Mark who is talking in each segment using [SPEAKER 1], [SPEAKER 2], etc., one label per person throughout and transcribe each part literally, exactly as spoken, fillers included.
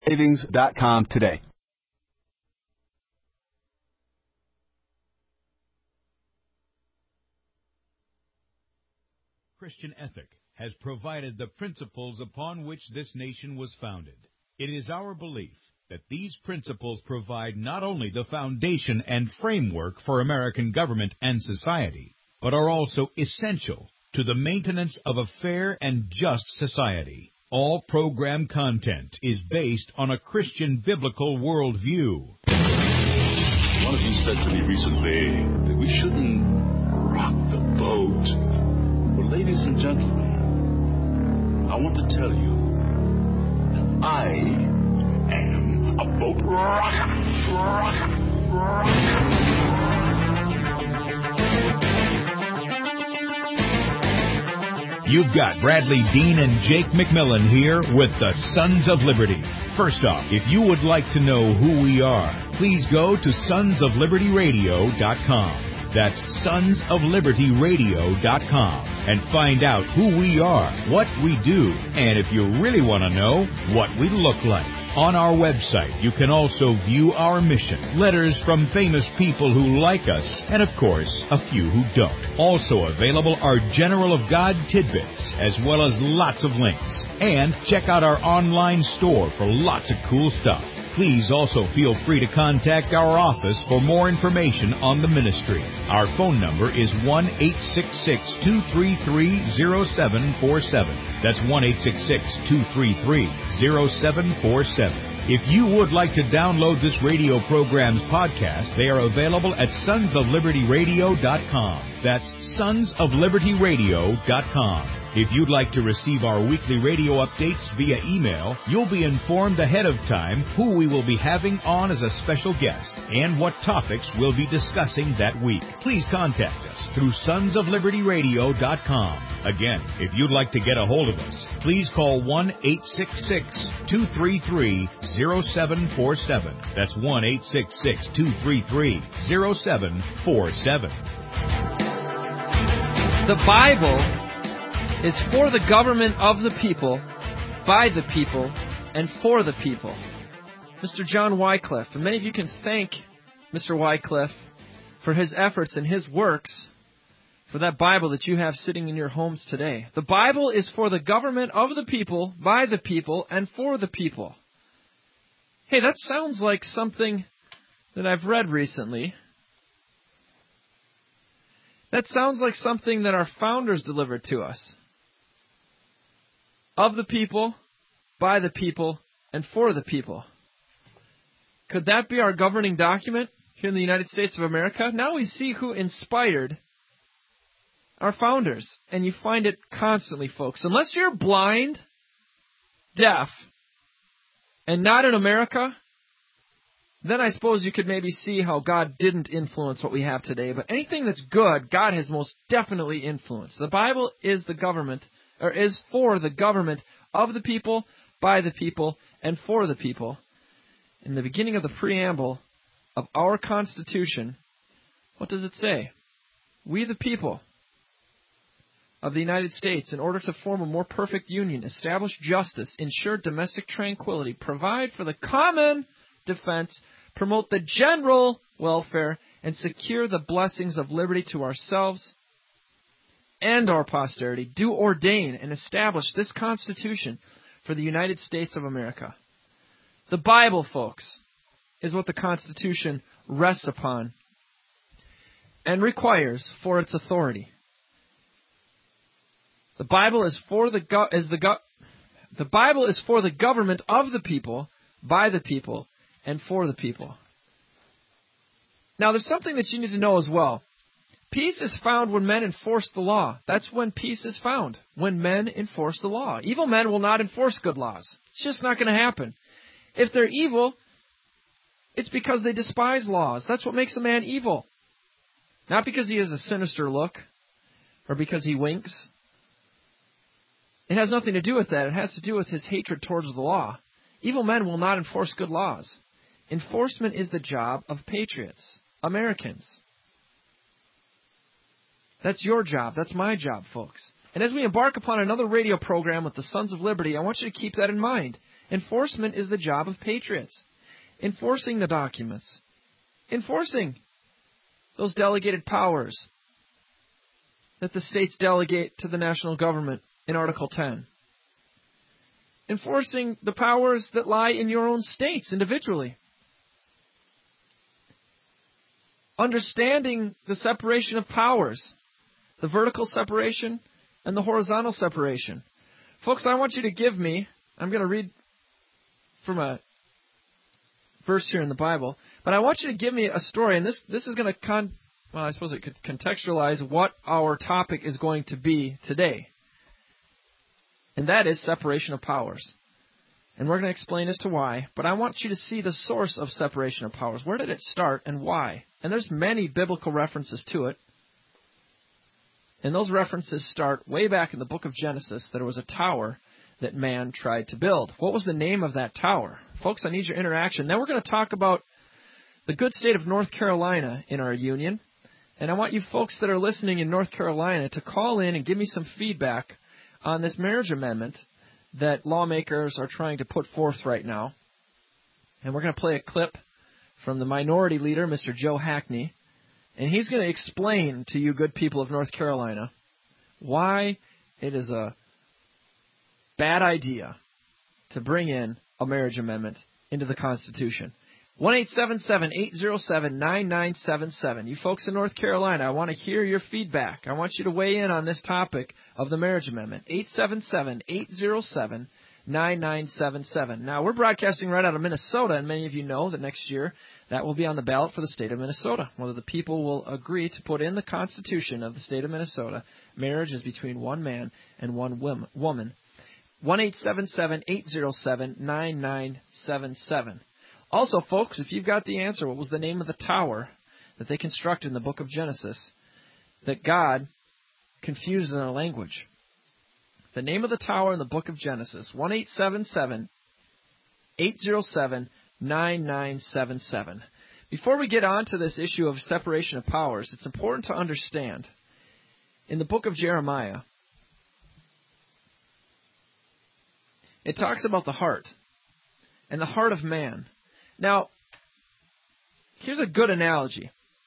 [SPEAKER 1] savings dot com today.
[SPEAKER 2] Christian ethic has provided the principles upon which this nation was founded. It is our belief that these principles provide not only the foundation and framework for American government and society, but are also essential to the maintenance of a fair and just society. All program content is based on a Christian biblical worldview.
[SPEAKER 3] One of you said to me recently that we shouldn't rock the boat. Well, ladies and gentlemen, I want to tell you that I am a boat rocker. rocker, rocker.
[SPEAKER 2] You've got Bradley Dean and Jake McMillan here with the Sons of Liberty. First off, if you would like to know who we are, please go to sons of liberty radio dot com. That's sons of liberty radio dot com and find out who we are, what we do, and if you really want to know, what we look like. On our website, you can also view our mission, letters from famous people who like us, and of course, a few who don't. Also available are General of God tidbits, as well as lots of links. And check out our online store for lots of cool stuff. Please also feel free to contact our office for more information on the ministry. Our phone number is one eight six six, two three three, zero seven four seven. That's one eight six six, two three three, zero seven four seven. If you would like to download this radio program's podcast, they are available at sons of liberty radio dot com. That's sons of liberty radio dot com. If you'd like to receive our weekly radio updates via email, you'll be informed ahead of time who we will be having on as a special guest and what topics we'll be discussing that week. Please contact us through sons of liberty radio dot com. Again, if you'd like to get a hold of us, please call one eight six six, two three three, zero seven four seven. That's one eight six six, two three three, zero seven four seven.
[SPEAKER 4] The Bible is for the government of the people, by the people, and for the people. Mister John Wycliffe, and many of you can thank Mister Wycliffe for his efforts and his works for that Bible that you have sitting in your homes today. The Bible is for the government of the people, by the people, and for the people. Hey, that sounds like something that I've read recently. That sounds like something that our founders delivered to us. Of the people, by the people, and for the people. Could that be our governing document here in the United States of America? Now we see who inspired our founders. And you find it constantly, folks. Unless you're blind, deaf, and not in America, then I suppose you could maybe see how God didn't influence what we have today. But anything that's good, God has most definitely influenced. The Bible is the government, or is for the government of the people, by the people, and for the people. In the beginning of the preamble of our Constitution, what does it say? We the people of the United States, in order to form a more perfect union, establish justice, ensure domestic tranquility, provide for the common defense, promote the general welfare, and secure the blessings of liberty to ourselves and our posterity, do ordain and establish this Constitution for the United States of America. The Bible, folks, is what the Constitution rests upon and requires for its authority. The Bible is for the go- is the go- the Bible is for the government of the people, by the people, and for the people. Now, there's something that you need to know as well. Peace is found when men enforce the law. That's when peace is found, when men enforce the law. Evil men will not enforce good laws. It's just not going to happen. If they're evil, it's because they despise laws. That's what makes a man evil. Not because he has a sinister look or because he winks. It has nothing to do with that. It has to do with his hatred towards the law. Evil men will not enforce good laws. Enforcement is the job of patriots, Americans. That's your job. That's my job, folks. And as we embark upon another radio program with the Sons of Liberty, I want you to keep that in mind. Enforcement is the job of patriots. Enforcing the documents. Enforcing those delegated powers that the states delegate to the national government in Article ten. Enforcing the powers that lie in your own states individually. Understanding the separation of powers, the vertical separation and the horizontal separation. Folks, I want you to give me, I'm going to read from a verse here in the Bible, but I want you to give me a story, and this, this is going to, con, well, I suppose it could contextualize what our topic is going to be today. And that is separation of powers. And we're going to explain as to why, but I want you to see the source of separation of powers. Where did it start and why? And there's many biblical references to it. And those references start way back in the book of Genesis. There was a tower that man tried to build. What was the name of that tower? Folks, I need your interaction. Then we're going to talk about the good state of North Carolina in our union. And I want you folks that are listening in North Carolina to call in and give me some feedback on this marriage amendment that lawmakers are trying to put forth right now. And we're going to play a clip from the minority leader, Mister Joe Hackney. And he's going to explain to you good people of North Carolina why it is a bad idea to bring in a marriage amendment into the Constitution. one eight seven seven, eight zero seven, nine nine seven seven. You folks in North Carolina, I want to hear your feedback. I want you to weigh in on this topic of the marriage amendment. eight seven seven, eight zero seven, nine nine seven seven. Now, we're broadcasting right out of Minnesota, and many of you know that next year that will be on the ballot for the state of Minnesota, whether the people will agree to put in the Constitution of the state of Minnesota, marriage is between one man and one woman. one eight seven seven, eight zero seven, nine nine seven seven. Also, folks, if you've got the answer, what was the name of the tower that they constructed in the book of Genesis that God confused in our language? The name of the tower in the book of Genesis, one eight seven seven, eight zero seven, nine nine seven seven. Before we get on to this issue of separation of powers, it's important to understand, in the book of Jeremiah, it talks about the heart and the heart of man. Now, here's a good analogy.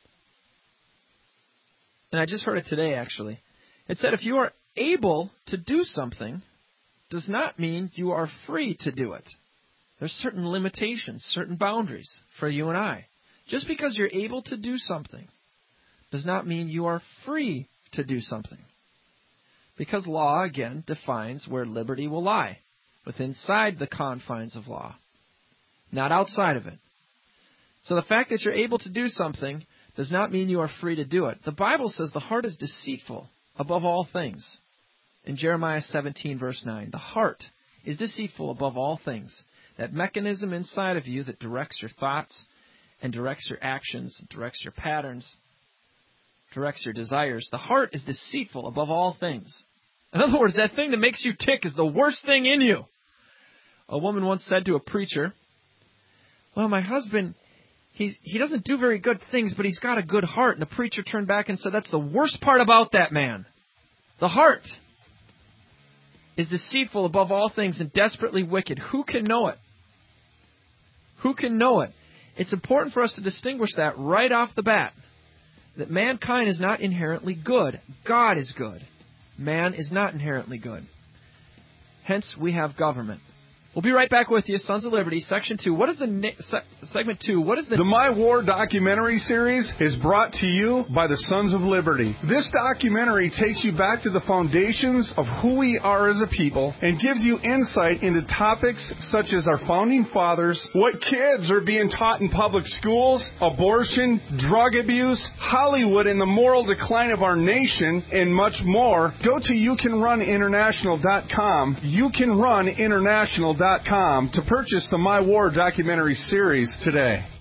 [SPEAKER 4] And I just heard it today, actually. It said if you are able to do something, does not mean you are free to do it. There's certain limitations, certain boundaries for you and I. Just because you're able to do something does not mean you are free to do something. Because law, again, defines where liberty will lie, within inside the confines of law, not outside of it. So the fact that you're able to do something does not mean you are free to do it. The Bible says the heart is deceitful above all things. In Jeremiah seventeen, verse nine, the heart is deceitful above all things. That mechanism inside of you that directs your thoughts and directs your actions, directs your patterns, directs your desires. The heart is deceitful above all things. In other words, that thing that makes you tick is the worst thing in you. A woman once said to a preacher, well, my husband, he's, he doesn't do very good things, but he's got a good heart. And the preacher turned back and said, that's the worst part about that man. The heart is deceitful above all things and desperately wicked. Who can know it? Who can know it? It's important for us to distinguish that right off the bat, that mankind is not inherently good. God is good. Man is not inherently good. Hence, we have government. We'll be right back with you, Sons of Liberty, Section two. What is the na- se- Segment two? What is the...
[SPEAKER 5] The My War documentary series is brought to you by the Sons of Liberty. This documentary takes you back to the foundations of who we are as a people and gives you insight into topics such as our founding fathers, what kids are being taught in public schools, abortion, drug abuse, Hollywood and the moral decline of our nation, and much more. Go to you can run international dot com. you can run international dot com to purchase the My War documentary series today.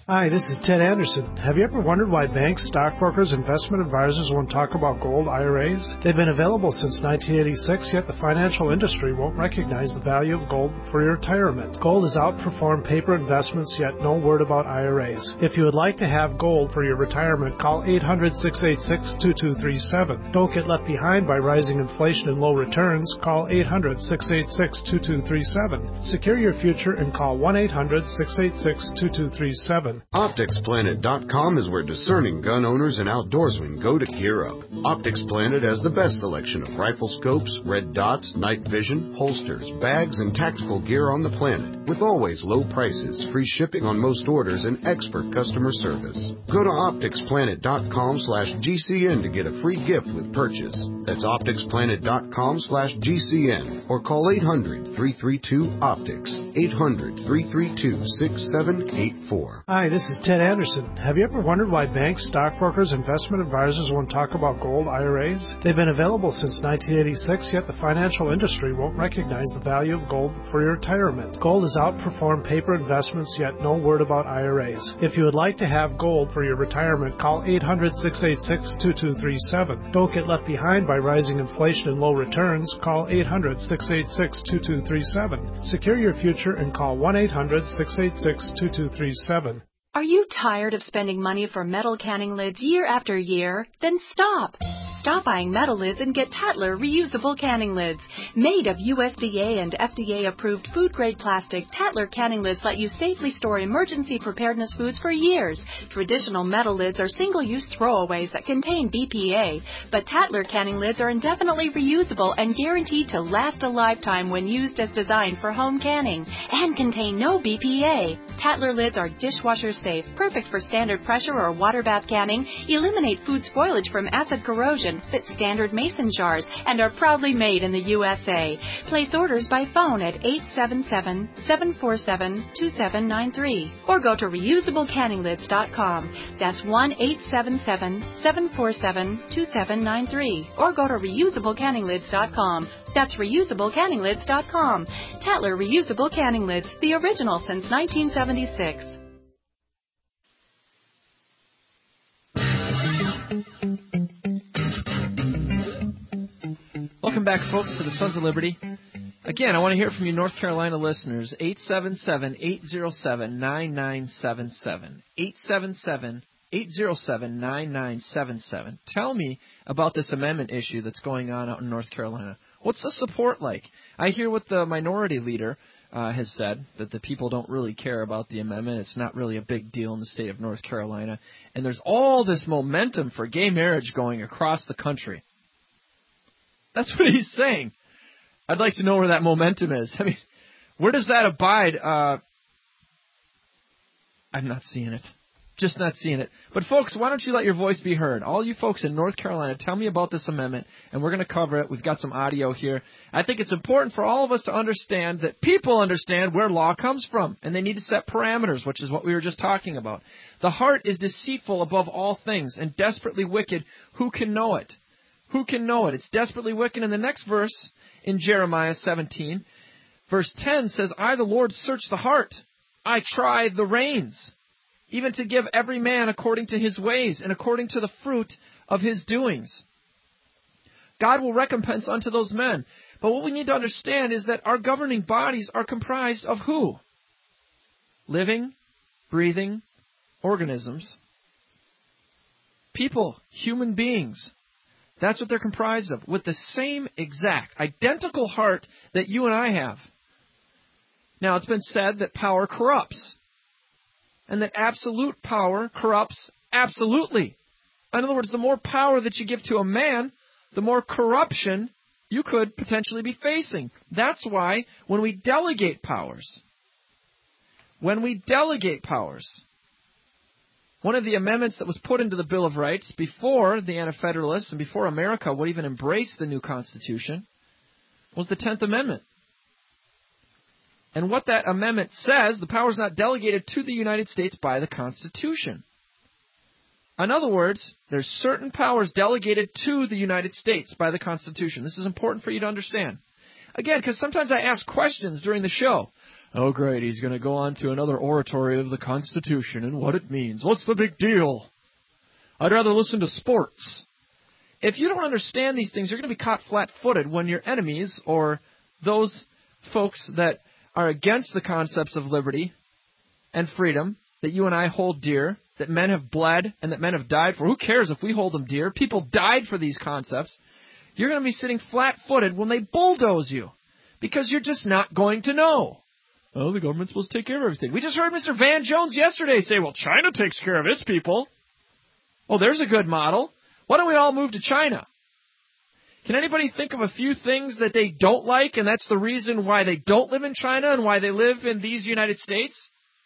[SPEAKER 6] Hi, this is Ted Anderson. Have you ever wondered why banks, stockbrokers, investment advisors won't talk about gold I R As? They've been available since nineteen eighty-six, yet the financial industry won't recognize the value of gold for your retirement. Gold has outperformed paper investments, yet no word about I R As. If you would like to have gold for your retirement, call eight hundred, six eight six, two two three seven. Don't get left behind by rising inflation and low returns. Call eight hundred, six eight six, two two three seven. Secure your future and call one eight hundred, six eight six, two two three seven.
[SPEAKER 7] Optics Planet dot com is where discerning gun owners and outdoorsmen go to gear up. Optics Planet has the best selection of rifle scopes, red dots, night vision, holsters, bags, and tactical gear on the planet, with always low prices, free shipping on most orders, and expert customer service. Go to Optics Planet dot com slash G C N to get a free gift with purchase. That's Optics Planet dot com slash G C N or call eight hundred, three three two, OPTICS, eight hundred, three three two, six seven eight four.
[SPEAKER 6] Hi, this is Ted Anderson. Have you ever wondered why banks, stockbrokers, investment advisors won't talk about gold I R As? They've been available since nineteen eighty-six, yet the financial industry won't recognize the value of gold for your retirement. Gold has outperformed paper investments, yet no word about I R As. If you would like to have gold for your retirement, call eight hundred, six eight six, two two three seven. Don't get left behind by rising inflation and low returns. Call eight hundred, six eight six, two two three seven. Secure your future and call one eight hundred, six eight six, two two three seven.
[SPEAKER 8] Are you tired of spending money for metal canning lids year after year? Then stop! Stop buying metal lids and get Tatler reusable canning lids. Made of U S D A and F D A-approved food-grade plastic, Tatler canning lids let you safely store emergency preparedness foods for years. Traditional metal lids are single-use throwaways that contain B P A, but Tatler canning lids are indefinitely reusable and guaranteed to last a lifetime when used as designed for home canning, and contain no B P A. Tatler lids are dishwasher safe, perfect for standard pressure or water bath canning, eliminate food spoilage from acid corrosion, fit standard mason jars, and are proudly made in the U S A. Place orders by phone at eight seven seven, seven four seven, two seven nine three or go to reusable canning lids dot com. That's one eight seven seven, seven four seven, two seven nine three or go to reusable canning lids dot com. That's reusable canning lids dot com. Tatler Reusable Canning Lids, the original since nineteen seventy-six.
[SPEAKER 4] Welcome back, folks, to the Sons of Liberty. Again, I want to hear from you North Carolina listeners. eight seven seven, eight zero seven, nine nine seven seven. eight seven seven, eight zero seven, nine nine seven seven. Tell me about this amendment issue that's going on out in North Carolina. What's the support like? I hear what the minority leader uh, has said, that the people don't really care about the amendment. It's not really a big deal in the state of North Carolina. And there's all this momentum for gay marriage going across the country. That's what he's saying. I'd like to know where that momentum is. I mean, where does that abide? Uh, I'm not seeing it. Just not seeing it. But, folks, why don't you let your voice be heard? All you folks in North Carolina, tell me about this amendment, and we're going to cover it. We've got some audio here. I think it's important for all of us to understand that people understand where law comes from, and they need to set parameters, which is what we were just talking about. The heart is deceitful above all things and desperately wicked. Who can know it? Who can know it? It's desperately wicked. In the next verse, in Jeremiah seventeen, verse ten says, I, the Lord, search the heart. I try the reins, even to give every man according to his ways and according to the fruit of his doings. God will recompense unto those men. But what we need to understand is that our governing bodies are comprised of who? Living, breathing organisms. People, human beings. That's what they're comprised of, with the same exact, identical heart that you and I have. Now, it's been said that power corrupts, and that absolute power corrupts absolutely. In other words, the more power that you give to a man, the more corruption you could potentially be facing. That's why when we delegate powers, when we delegate powers, one of the amendments that was put into the Bill of Rights before the Anti-Federalists and before America would even embrace the new Constitution was the tenth Amendment. And what that amendment says, the power is not delegated to the United States by the Constitution. In other words, there's certain powers delegated to the United States by the Constitution. This is important for you to understand. Again, because sometimes I ask questions during the show. Oh, great, he's going to go on to another oratory of the Constitution and what it means. What's the big deal? I'd rather listen to sports. If you don't understand these things, you're going to be caught flat-footed when your enemies or those folks that are against the concepts of liberty and freedom that you and I hold dear, that men have bled and that men have died for. Who cares if we hold them dear? People died for these concepts. You're going to be sitting flat-footed when they bulldoze you because you're just not going to know. Oh, the government's supposed to take care of everything. We just heard Mister Van Jones yesterday say, well, China takes care of its people. Oh, there's a good model. Why don't we all move to China? Can anybody think of a few things that they don't like, and that's the reason why they don't live in China and why they live in these United States?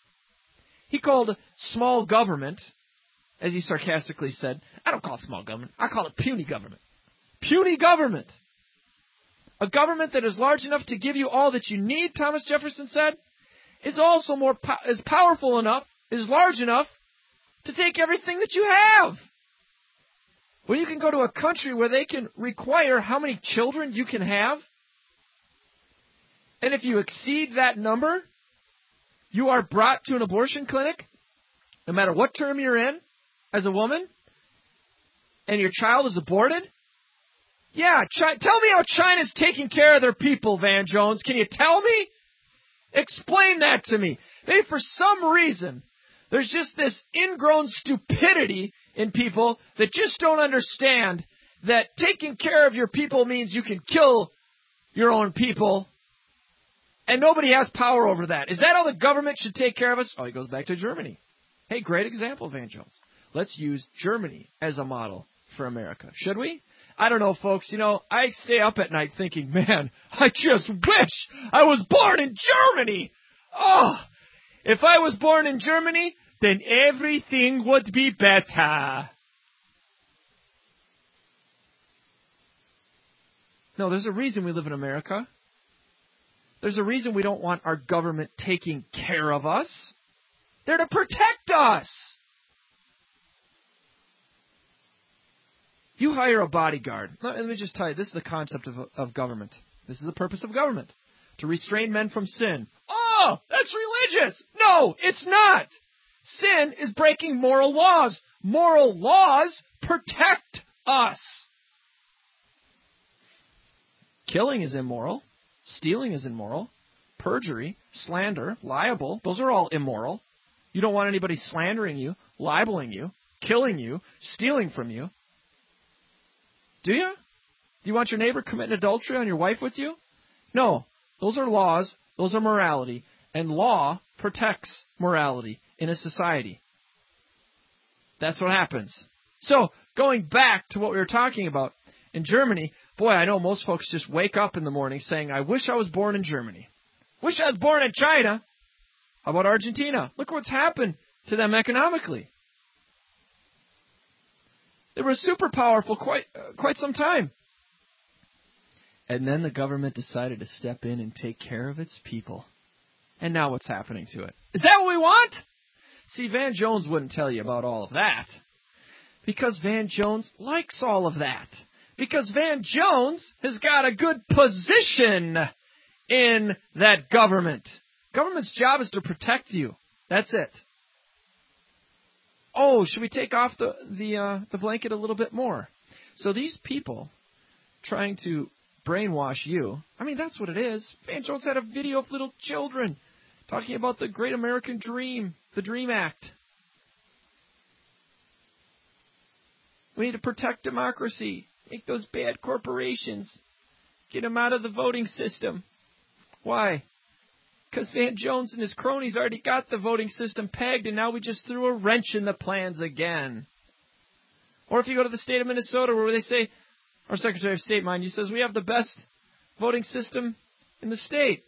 [SPEAKER 4] He called small government, as he sarcastically said, I don't call it small government, I call it puny government. Puny government. A government that is large enough to give you all that you need, Thomas Jefferson said, is also more po- is powerful enough, is large enough to take everything that you have. When you can go to a country where they can require how many children you can have, and if you exceed that number, you are brought to an abortion clinic, no matter what term you're in, as a woman, and your child is aborted. Yeah, Chi- tell me how China's taking care of their people, Van Jones. Can you tell me? Explain that to me. Maybe for some reason, there's just this ingrown stupidity in people that just don't understand that taking care of your people means you can kill your own people, and nobody has power over that. Is that how the government should take care of us? Oh, he goes back to Germany. Hey, great example, Van Jones. Let's use Germany as a model for America. Should we? I don't know, folks. You know, I stay up at night thinking, man, I just wish I was born in Germany. Oh, if I was born in Germany, then everything would be better. No, there's a reason we live in America. There's a reason we don't want our government taking care of us. They're to protect us. You hire a bodyguard. Let me just tell you, this is the concept of, of government. This is the purpose of government. To restrain men from sin. Oh, that's religious. No, it's not. Sin is breaking moral laws. Moral laws protect us. Killing is immoral. Stealing is immoral. Perjury, slander, libel, those are all immoral. You don't want anybody slandering you, libeling you, killing you, stealing from you. Do you? Do you want your neighbor committing adultery on your wife with you? No. Those are laws. Those are morality. And law protects morality in a society. That's what happens. So, going back to what we were talking about, in Germany, boy, I know most folks just wake up in the morning saying, I wish I was born in Germany. Wish I was born in China. How about Argentina? Look what's happened to them economically. They were super powerful quite uh, quite some time. And then the government decided to step in and take care of its people. And now what's happening to it? Is that what we want? See, Van Jones wouldn't tell you about all of that. Because Van Jones likes all of that. Because Van Jones has got a good position in that government. Government's job is to protect you. That's it. Oh, should we take off the the uh, the blanket a little bit more? So these people trying to brainwash you, I mean, that's what it is. Van Jones had a video of little children talking about the great American dream, the DREAM Act. We need to protect democracy, make those bad corporations, get them out of the voting system. Why? Because Van Jones and his cronies already got the voting system pegged, and now we just threw a wrench in the plans again. Or if you go to the state of Minnesota, where they say, our Secretary of State, mind you, says we have the best voting system in the state.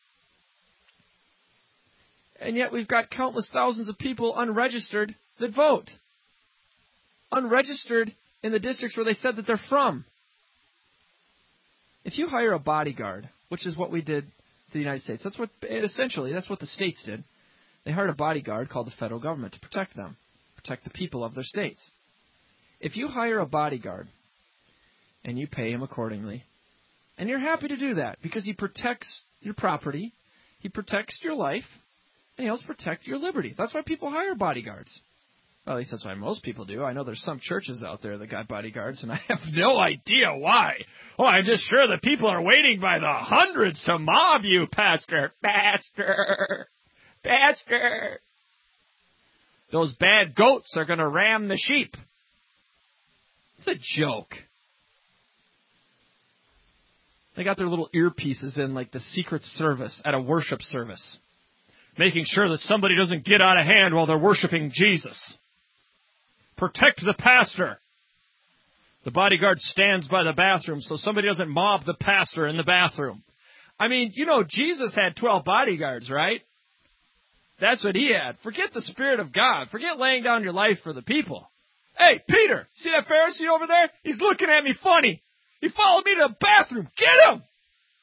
[SPEAKER 4] And yet we've got countless thousands of people unregistered that vote. Unregistered in the districts where they said that they're from. If you hire a bodyguard, which is what we did to the United States, that's what, essentially, that's what the states did. They hired a bodyguard called the federal government to protect them, protect the people of their states. If you hire a bodyguard and you pay him accordingly, and you're happy to do that because he protects your property, He protects your life, and he helps protect your liberty. That's why people hire bodyguards. Well, at least that's why most people do. I know there's some churches out there that got bodyguards, and I have no idea why. Oh, I'm just sure that people are waiting by the hundreds to mob you, Pastor. Pastor. Pastor. Those bad goats are going to ram the sheep. It's a joke. They got their little earpieces in like the Secret Service at a worship service, making sure that somebody doesn't get out of hand while they're worshiping Jesus. Protect the pastor. The bodyguard stands by the bathroom so somebody doesn't mob the pastor in the bathroom. I mean, you know, Jesus had twelve bodyguards, right? That's what he had. Forget the Spirit of God. Forget laying down your life for the people. Hey, Peter, see that Pharisee over there? He's looking at me funny. He followed me to the bathroom. Get him!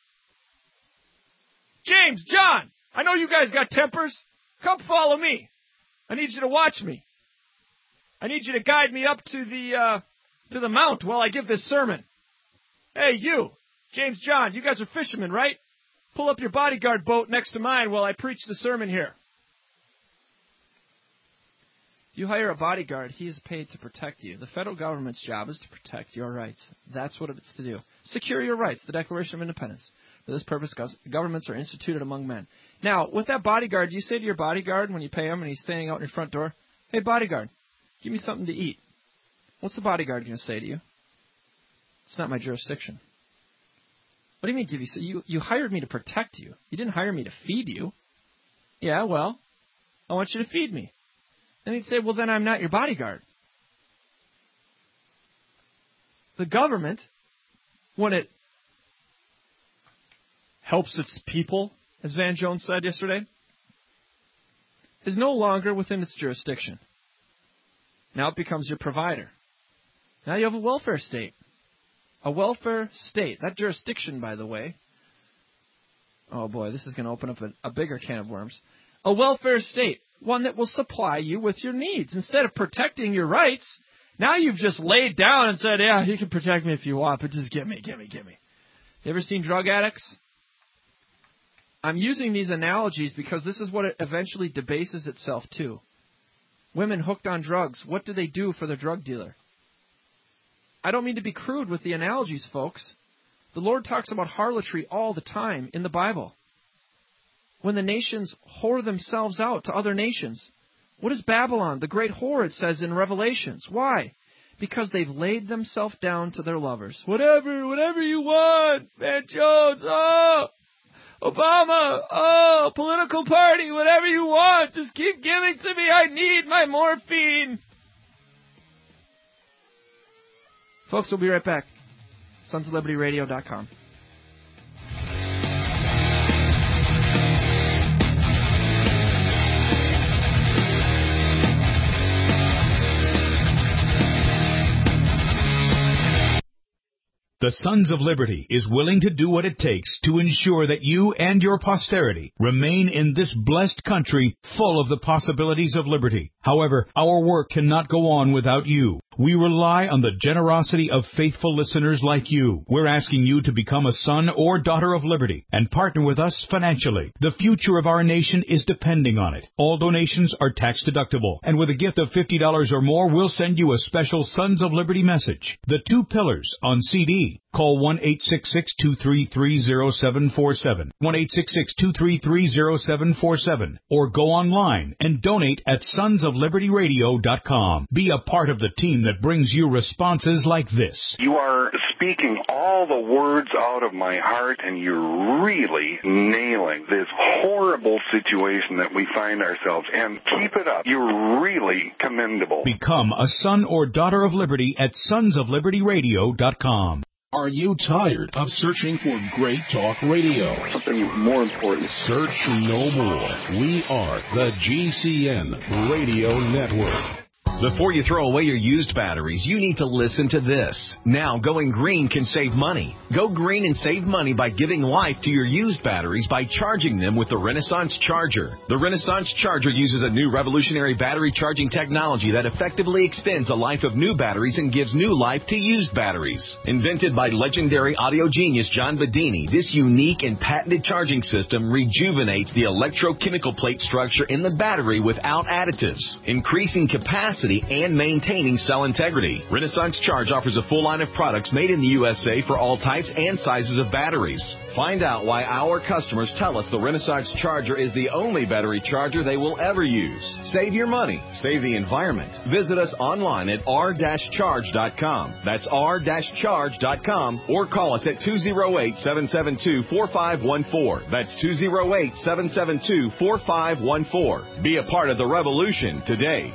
[SPEAKER 4] James, John, I know you guys got tempers. Come follow me. I need you to watch me. I need you to guide me up to the uh, to the mount while I give this sermon. Hey, you, James, John, you guys are fishermen, right? Pull up your bodyguard boat next to mine while I preach the sermon here. You hire a bodyguard, he is paid to protect you. The federal government's job is to protect your rights. That's what it's to do. Secure your rights, the Declaration of Independence. For this purpose, governments are instituted among men. Now, with that bodyguard, you say to your bodyguard when you pay him and he's standing out in your front door, hey, bodyguard, give me something to eat. What's the bodyguard going to say to you? It's not my jurisdiction. What do you mean give you? So you, you hired me to protect you. You didn't hire me to feed you. Yeah, well, I want you to feed me. And he'd say, well, then I'm not your bodyguard. The government, when it helps its people, as Van Jones said yesterday, is no longer within its jurisdiction. Now it becomes your provider. Now you have a welfare state. A welfare state. That jurisdiction, by the way. Oh boy, this is going to open up a, a bigger can of worms. A welfare state. One that will supply you with your needs. Instead of protecting your rights, now you've just laid down and said, yeah, you can protect me if you want, but just give me, give me, give me. You ever seen drug addicts? I'm using these analogies because this is what it eventually debases itself to. Women hooked on drugs, what do they do for the drug dealer? I don't mean to be crude with the analogies, folks. The Lord talks about harlotry all the time in the Bible. When the nations whore themselves out to other nations. What is Babylon? The great whore, it says in Revelations. Why? Because they've laid themselves down to their lovers. Whatever, whatever you want. Van Jones, oh, Obama, oh, political party, whatever you want. Just keep giving to me. I need my morphine. Folks, we'll be right back. Sons of Liberty Radio dot com.
[SPEAKER 2] The Sons of Liberty is willing to do what it takes to ensure that you and your posterity remain in this blessed country full of the possibilities of liberty. However, our work cannot go on without you. We rely on the generosity of faithful listeners like you. We're asking you to become a son or daughter of liberty and partner with us financially. The future of our nation is depending on it. All donations are tax deductible, and with a gift of fifty dollars or more, we'll send you a special Sons of Liberty message. The Two Pillars on C D. Call one eight six six, two three three, zero seven four seven, one eight six six, two three three, zero seven four seven, or go online and donate at sons of liberty radio dot com. Be a part of the team that brings you responses like this.
[SPEAKER 9] You are speaking all the words out of my heart, and you're really nailing this horrible situation that we find ourselves in. Keep it up. You're really commendable.
[SPEAKER 2] Become a son or daughter of liberty at sons of liberty radio dot com.
[SPEAKER 10] Are you tired of searching for great talk radio?
[SPEAKER 9] Something more important.
[SPEAKER 10] Search no more. We are the G C N Radio Network.
[SPEAKER 11] Before you throw away your used batteries, you need to listen to this. Now, going green can save money. Go green and save money by giving life to your used batteries by charging them with the Renaissance Charger. The Renaissance Charger uses a new revolutionary battery charging technology that effectively extends the life of new batteries and gives new life to used batteries. Invented by legendary audio genius John Bedini, this unique and patented charging system rejuvenates the electrochemical plate structure in the battery without additives, increasing capacity and maintaining cell integrity. Renaissance Charge offers a full line of products made in the U S A for all types and sizes of batteries. Find out why our customers tell us the Renaissance Charger is the only battery charger they will ever use. Save your money. Save the environment. Visit us online at r dash charge dot com. That's r dash charge dot com or call us at two oh eight, seven seven two, four five one four. That's two oh eight, seven seven two, four five one four. Be a part of the revolution today.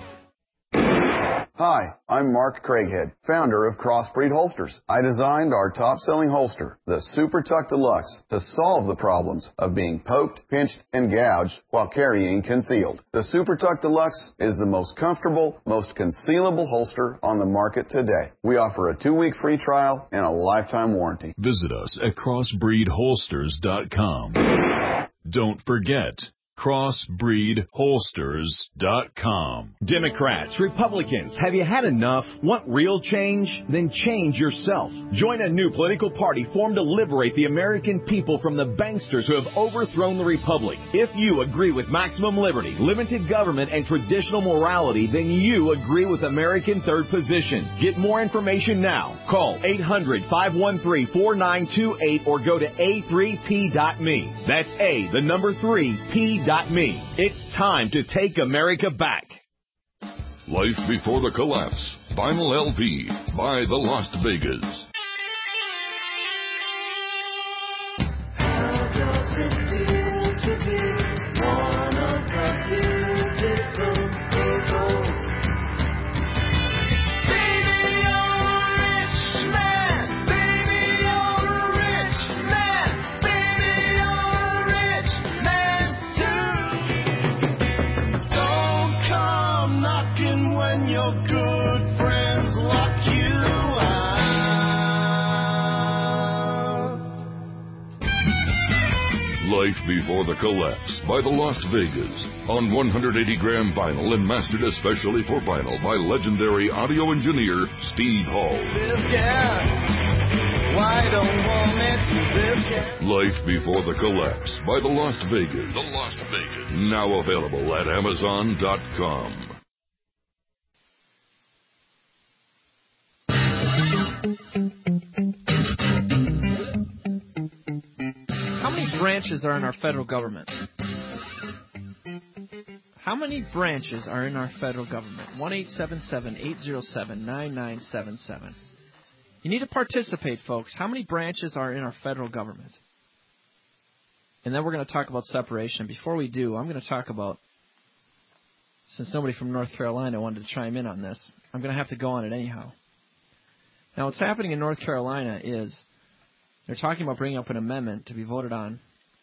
[SPEAKER 12] Hi, I'm Mark Craighead, founder of Crossbreed Holsters. I designed our top-selling holster, the Super Tuck Deluxe, to solve the problems of being poked, pinched, and gouged while carrying concealed. The Super Tuck Deluxe is the most comfortable, most concealable holster on the market today. We offer a two-week free trial and a lifetime warranty.
[SPEAKER 10] Visit us at crossbreed holsters dot com. Don't forget, crossbreed holsters dot com.
[SPEAKER 11] Democrats, Republicans, have you had enough? Want real change? Then change yourself. Join a new political party formed to liberate the American people from the banksters who have overthrown the republic. If you agree with maximum liberty, limited government, and traditional morality, then you agree with American Third Position. Get more information now. Call eight hundred, five one three, four nine two eight or go to a three p dot me. That's A, the number three, P dot me. It's time to take America back.
[SPEAKER 3] Life Before the Collapse. Vinyl L P by the Las Vegas.
[SPEAKER 13] How does it feel to be one of the beautiful people? Baby, you're a rich man. Baby, you're a rich man. Baby, you're a rich man too. Don't come knocking when your good friends lock you out.
[SPEAKER 3] Life Before the Collapse by the Las Vegas on one hundred eighty gram vinyl and mastered especially for vinyl by legendary audio engineer Steve Hall.
[SPEAKER 13] This guy, why don't want it to this guy?
[SPEAKER 3] Life Before the Collapse by the Las Vegas. The Las Vegas. Now available at amazon dot com.
[SPEAKER 4] How many branches are in our federal government? How many branches are in our federal government? one eight seven seven, eight zero seven, nine nine seven seven. You need to participate, folks. How many branches are in our federal government? And then we're going to talk about separation. Before we do, I'm going to talk about, since nobody from North Carolina wanted to chime in on this, I'm going to have to go on it anyhow. Now, what's happening in North Carolina is they're talking about bringing up an amendment to be voted on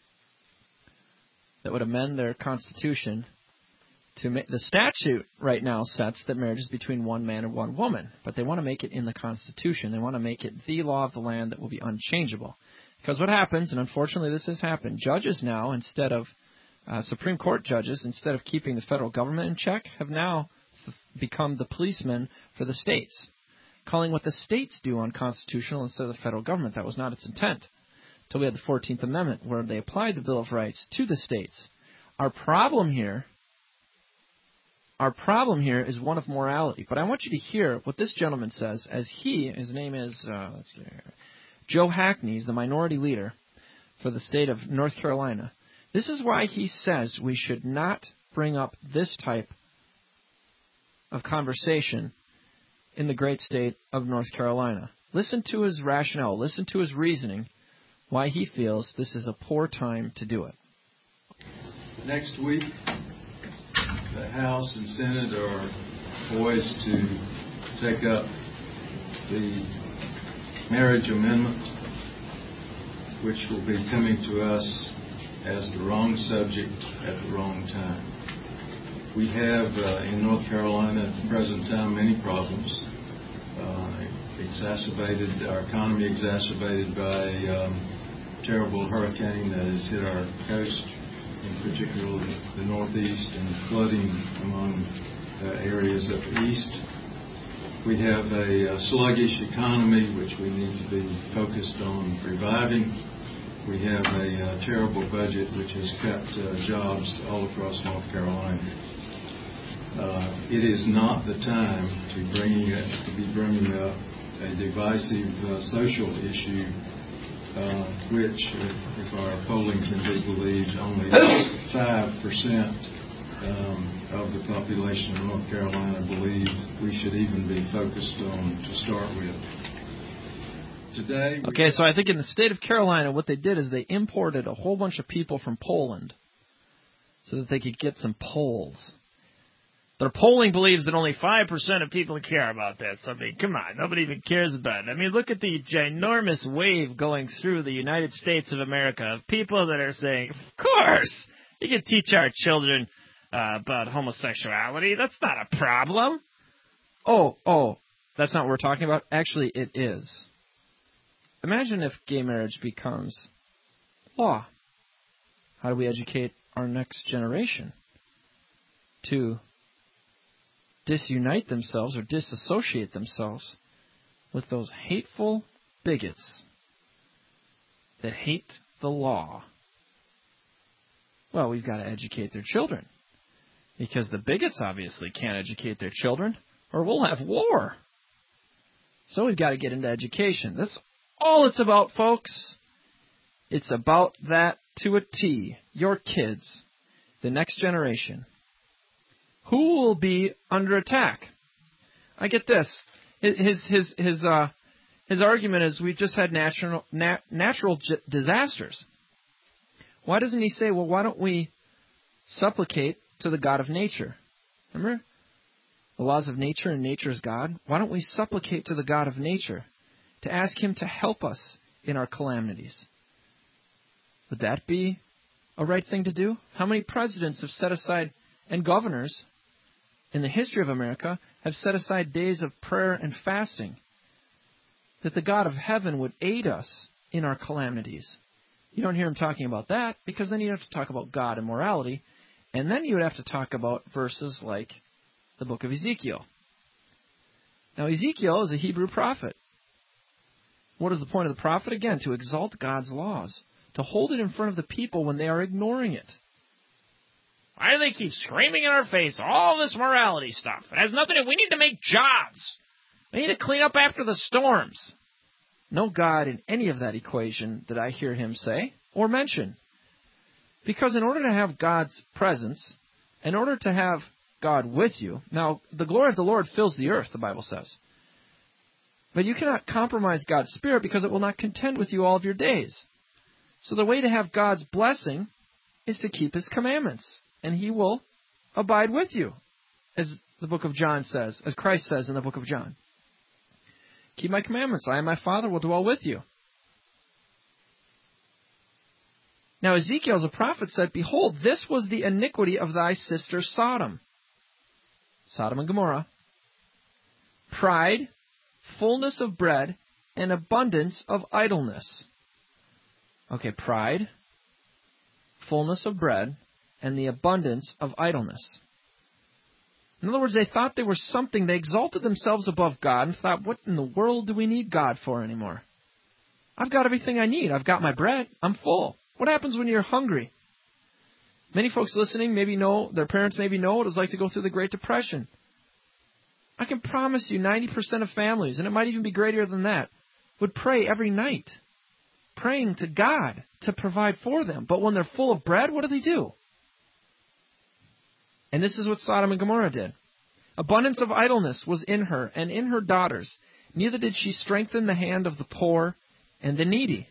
[SPEAKER 4] that would amend their constitution to make the statute right now sets that marriage is between one man and one woman, but they want to make it in the Constitution. They want to make it the law of the land that will be unchangeable. Because what happens, and unfortunately this has happened, judges now, instead of uh, Supreme Court judges, instead of keeping the federal government in check, have now f- become the policemen for the states, calling what the states do unconstitutional instead of the federal government. That was not its intent until we had the fourteenth Amendment, where they applied the Bill of Rights to the states. Our problem here Our problem here is one of morality. But I want you to hear what this gentleman says as he, his name is, uh, let's get here, Joe Hackney, is the minority leader for the state of North Carolina. This is why he says we should not bring up this type of conversation in the great state of North Carolina. Listen to his rationale. Listen to his reasoning why he feels this is a poor time to do it.
[SPEAKER 14] Next week, the House and Senate are poised to take up the marriage amendment, which will be coming to us as the wrong subject at the wrong time. We have uh, in North Carolina at the present time many problems. Uh, exacerbated, our economy exacerbated by um, terrible hurricane that has hit our coast, in particular the Northeast, and flooding among uh, areas of the East. We have a, a sluggish economy which we need to be focused on reviving. We have a uh, terrible budget which has cut uh, jobs all across North Carolina. Uh, it is not the time to bringing it, to be bringing up a divisive uh, social issue, uh, which, if, if our polling can be believed, only five percent um, of the population of North Carolina believe we should even be focused on to start with. Today,
[SPEAKER 4] okay, so I think in the state of Carolina, what they did is they imported a whole bunch of people from Poland so that they could get some polls. Their polling believes that only five percent of people care about this. I mean, come on, nobody even cares about it. I mean, look at the ginormous wave going through the United States of America of people that are saying, of course, you can teach our children uh, about homosexuality. That's not a problem. Oh, oh, that's not what we're talking about? Actually, it is. Imagine if gay marriage becomes law. How do we educate our next generation to disunite themselves or disassociate themselves with those hateful bigots that hate the law? Well, we've got to educate their children, because the bigots obviously can't educate their children, or we'll have war. So we've got to get into education. That's all it's about, folks. It's about that to a T. Your kids, the next generation. Who will be under attack? I get this. His his his uh his argument is we've just had natural nat, natural j- disasters. Why doesn't he say, well, why don't we supplicate to the God of nature? Remember the laws of nature, and nature is God. Why don't we supplicate to the God of nature to ask Him to help us in our calamities? Would that be a right thing to do? How many presidents have set aside, and governors in the history of America have set aside days of prayer and fasting, that the God of heaven would aid us in our calamities? You don't hear him talking about that, because then you'd have to talk about God and morality, and then you would have to talk about verses like the book of Ezekiel. Now, Ezekiel is a Hebrew prophet. What is the point of the prophet? Again, to exalt God's laws, to hold it in front of the people when they are ignoring it. Why do they keep screaming in our face all this morality stuff? It has nothing to do. We need to make jobs. We need to clean up after the storms. No God in any of that equation did I hear him say or mention. Because in order to have God's presence, in order to have God with you, now the glory of the Lord fills the earth, the Bible says. But you cannot compromise God's Spirit, because it will not contend with you all of your days. So the way to have God's blessing is to keep His commandments, and He will abide with you, as the book of John says, as Christ says in the book of John. Keep my commandments. I and my Father will dwell with you. Now Ezekiel, as a prophet, said, behold, this was the iniquity of thy sister Sodom. Sodom and Gomorrah. Pride, fullness of bread, and abundance of idleness. Okay, pride, fullness of bread, and the abundance of idleness. In other words, they thought they were something. They exalted themselves above God and thought, what in the world do we need God for anymore? I've got everything I need. I've got my bread. I'm full. What happens when you're hungry? Many folks listening maybe know, their parents maybe know what it was like to go through the Great Depression. I can promise you ninety percent of families, and it might even be greater than that, would pray every night, praying to God to provide for them. But when they're full of bread, what do they do? And this is what Sodom and Gomorrah did. Abundance of idleness was in her and in her daughters. Neither did she strengthen the hand of the poor and the needy.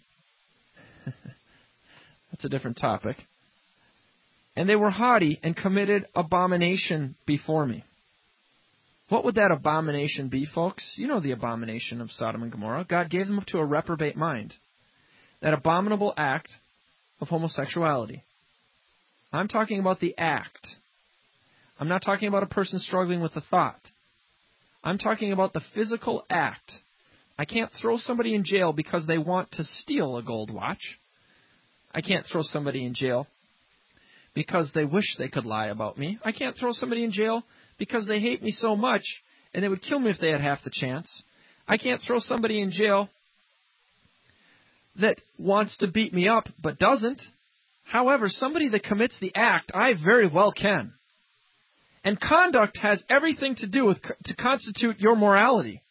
[SPEAKER 4] That's a different topic. And they were haughty and committed abomination before me. What would that abomination be, folks? You know the abomination of Sodom and Gomorrah. God gave them up to a reprobate mind. That abominable act of homosexuality. I'm talking about the act. I'm not talking about a person struggling with a thought. I'm talking about the physical act. I can't throw somebody in jail because they want to steal a gold watch. I can't throw somebody in jail because they wish they could lie about me. I can't throw somebody in jail because they hate me so much and they would kill me if they had half the chance. I can't throw somebody in jail that wants to beat me up but doesn't. However, somebody that commits the act, I very well can. And conduct has everything to do with to constitute your morality.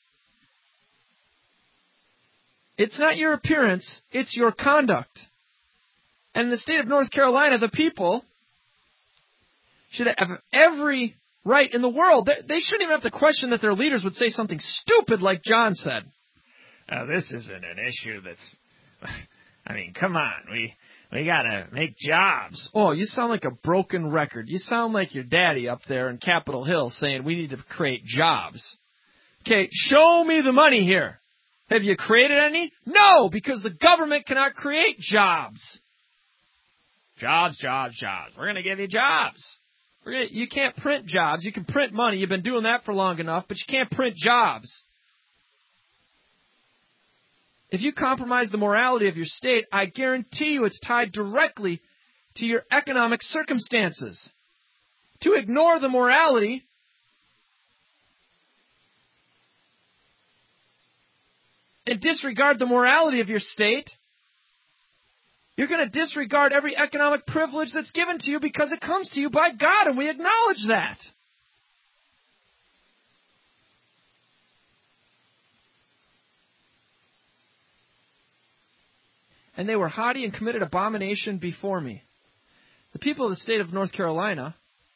[SPEAKER 4] It's not your appearance, it's your conduct. And in the state of North Carolina, the people should have every right in the world. They, they shouldn't even have to question that their leaders would say something stupid like John said.
[SPEAKER 15] Uh, this isn't an issue that's... I mean, come on. We we got to make jobs.
[SPEAKER 4] Oh, you sound like a broken record. You sound like your daddy up there in Capitol Hill saying we need to create jobs. Okay, show me the money here. Have you created any? No, because the government cannot create jobs.
[SPEAKER 15] Jobs, jobs, jobs. We're going to give you jobs.
[SPEAKER 4] We're gonna, you can't print jobs. You can print money. You've been doing that for long enough, but you can't print jobs. If you compromise the morality of your state, I guarantee you it's tied directly to your economic circumstances. To ignore the morality and disregard the morality of your state, you're going to disregard every economic privilege that's given to you because it comes to you by God, and we acknowledge that. And they were haughty and committed abomination before me. The people of the state of North Carolina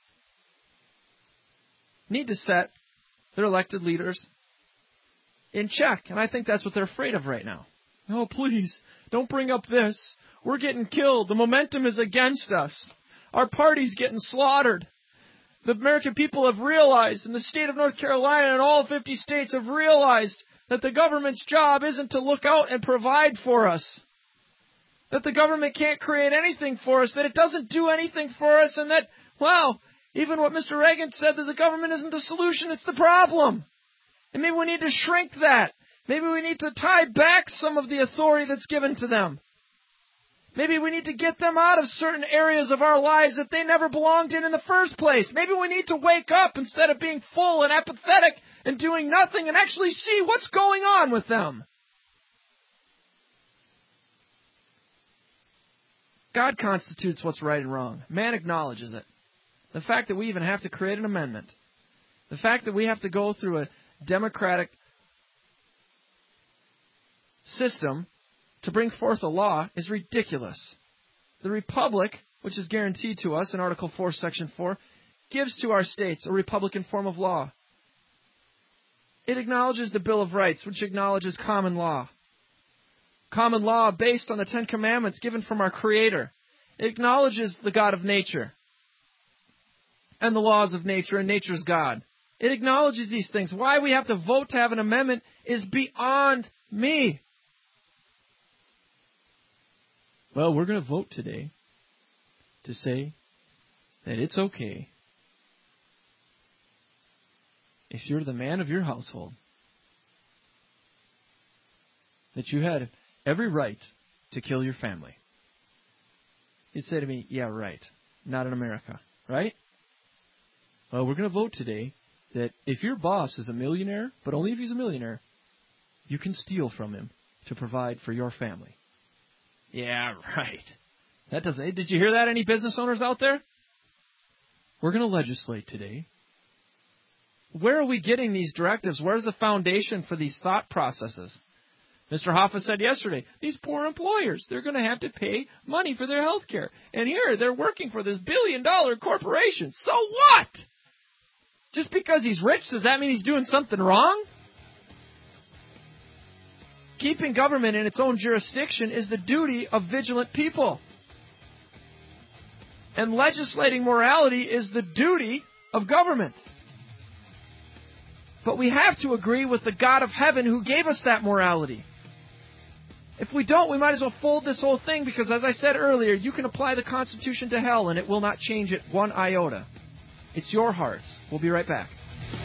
[SPEAKER 4] need to set their elected leaders in check, and I think that's what they're afraid of right now. Oh, please, don't bring up this. We're getting killed. The momentum is against us. Our party's getting slaughtered. The American people have realized, and the state of North Carolina and all fifty states have realized that the government's job isn't to look out and provide for us. That the government can't create anything for us, that it doesn't do anything for us, and that, well, even what Mister Reagan said, that the government isn't the solution, it's the problem. And maybe we need to shrink that. Maybe we need to tie back some of the authority that's given to them. Maybe we need to get them out of certain areas of our lives that they never belonged in in the first place. Maybe we need to wake up instead of being full and apathetic and doing nothing and actually see what's going on with them. God constitutes what's right and wrong. Man acknowledges it. The fact that we even have to create an amendment, the fact that we have to go through a democratic system to bring forth a law is ridiculous. The Republic, which is guaranteed to us in Article four, Section four, gives to our states a republican form of law. It acknowledges the Bill of Rights, which acknowledges common law. Common law based on the Ten Commandments given from our Creator. It acknowledges the God of nature and the laws of nature and nature's God. It acknowledges these things. Why we have to vote to have an amendment is beyond me. Well, we're going to vote today to say that it's okay if you're the man of your household, that you had every right to kill your family. You'd say to me, yeah, right. Not in America, right? Well, we're going to vote today that if your boss is a millionaire, but only if he's a millionaire, you can steal from him to provide for your family. Yeah, right. That doesn't. Did you hear that, any business owners out there? We're going to legislate today. Where are we getting these directives? Where's the foundation for these thought processes? Mister Hoffa said yesterday, these poor employers, they're going to have to pay money for their health care. And here, they're working for this billion-dollar corporation. So what? Just because he's rich, does that mean he's doing something wrong? Keeping government in its own jurisdiction is the duty of vigilant people. And legislating morality is the duty of government. But we have to agree with the God of heaven who gave us that morality. If we don't, we might as well fold this whole thing because, as I said earlier, you can apply the Constitution to hell and it will not change it one iota. It's your hearts. We'll be right back.